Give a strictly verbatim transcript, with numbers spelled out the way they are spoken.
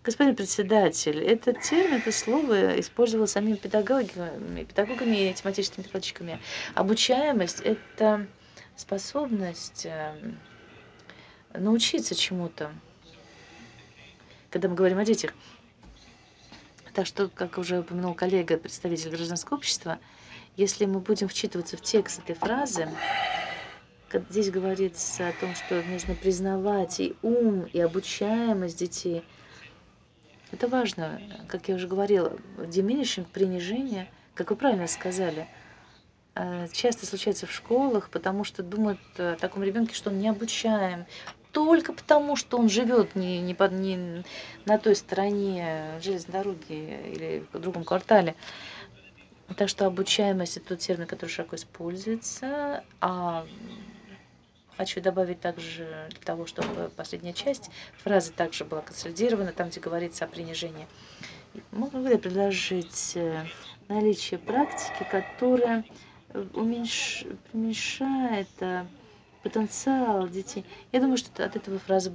Господин председатель, этот термин, это слово использовалось самими педагогами педагогами и тематическими докладчиками. Обучаемость- это способность, эм, научиться чему-то. Когда мы говорим о детях. Так что, как уже упомянул коллега, представитель гражданского общества, если мы будем вчитываться в текст этой фразы, как здесь говорится о том, что нужно признавать и ум, и обучаемость детей. Это важно. Как я уже говорила, diminishing принижение, как вы правильно сказали, э, часто случается в школах, потому что думают о таком ребёнке, что он необучаем только потому, что он живёт не не под не на той стороне железной дороги или в другом квартале. Так что обучаемость- это тот термин, который широко используется. А, хочу добавить также для того, чтобы последняя часть фразы также была консолидирована, там, где говорится о принижении. Могу ли я предложить, э, наличие практики, которая, э, уменьш уменьшает, э, потенциал детей? Я думаю, что от этого фраза